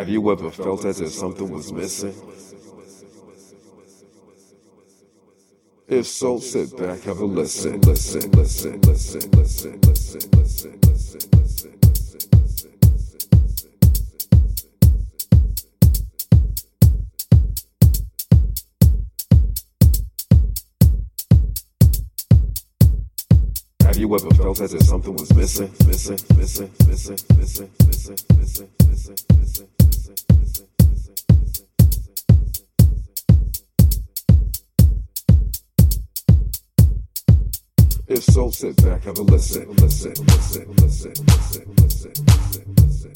Have you ever felt as if something was missing? If so, sit back, have a listen, listen, listen, listen, listen, listen, listen, listen, listen. Have you ever felt as if something was missing, missing, missing, missing, missing, missing, missing, missing, missing, missing, missing? If so, sit back, have a listen, listen, listen, listen, listen, listen, listen, listen.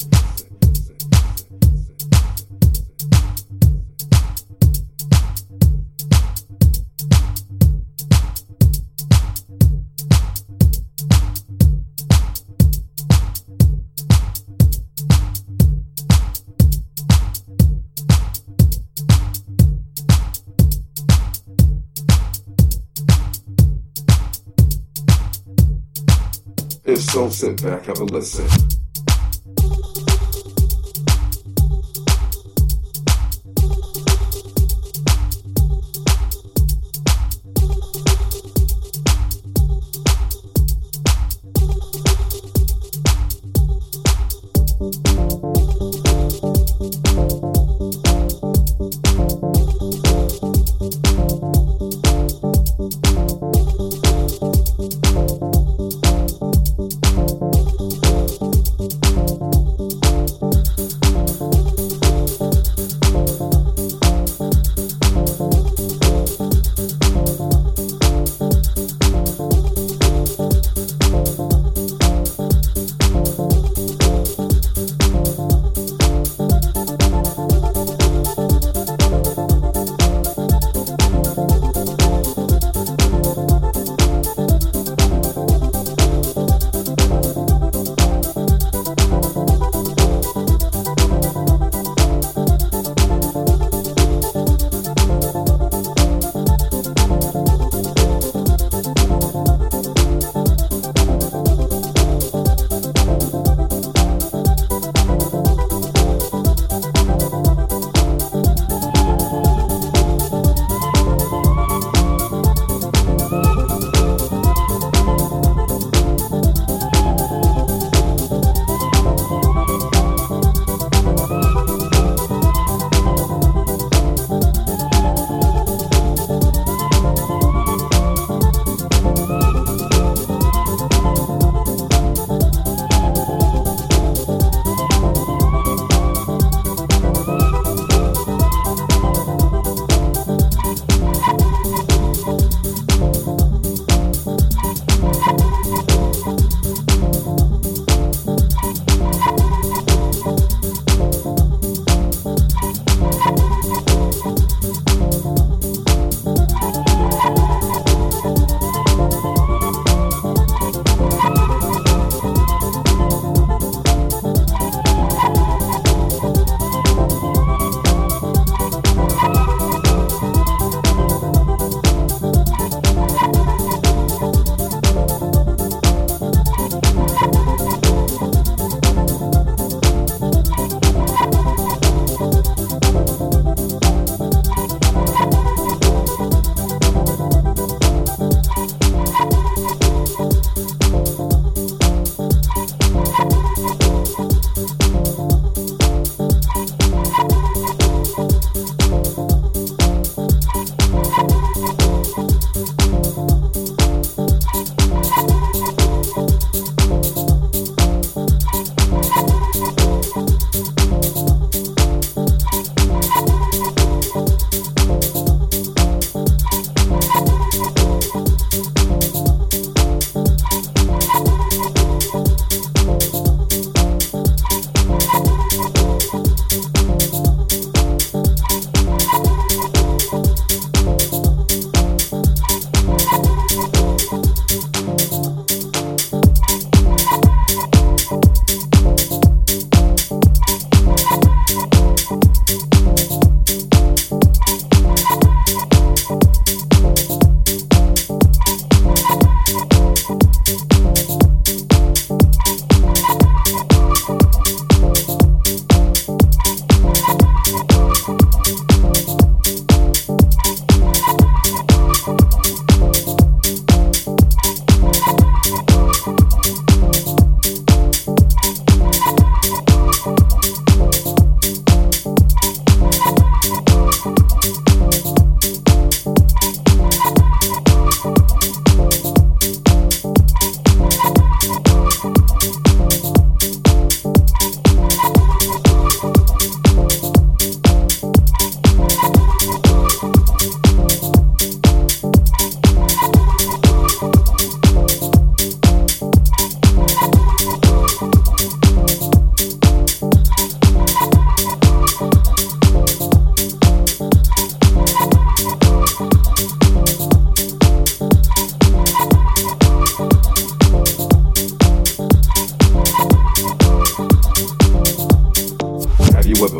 If so, sit back, have a listen.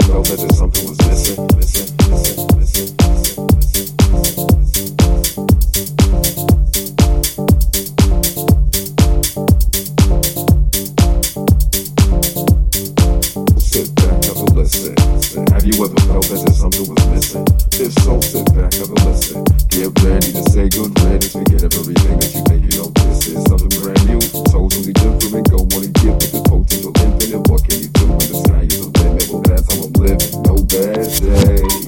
felt that something was missing, missing, missing, missing, missing, missing, sit back, have a listen. Have you ever felt that something was missing? If so, sit back, have a listen. Get ready to say good riddance. Forget everything that you think you know. This is something brand new, totally different. Go on and get with the potential infinite. What can you do when the sky is the limit? Well, that's how I'm living. No bad days.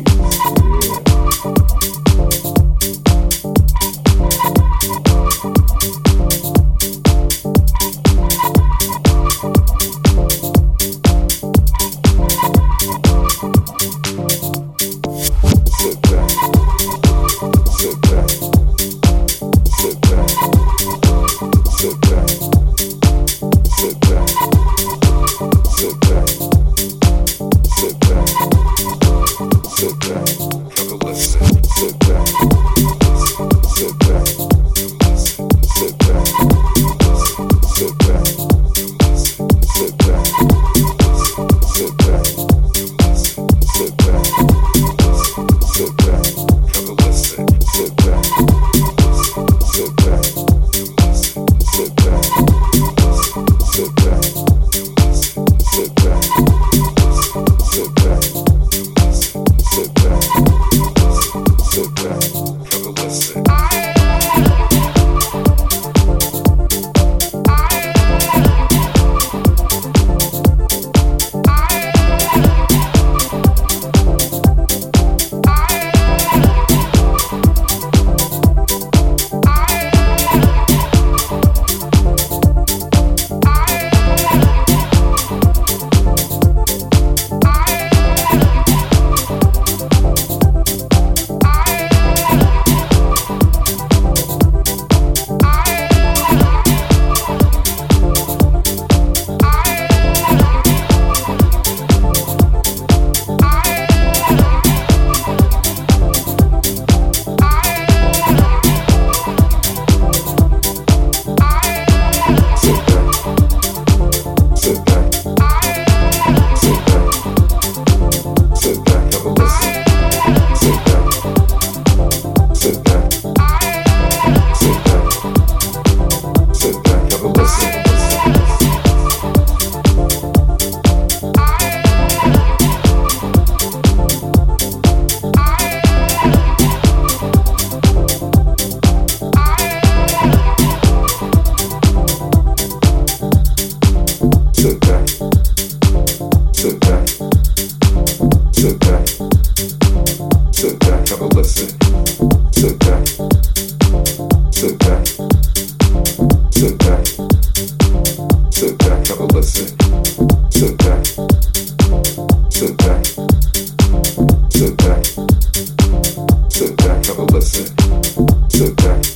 Sit back,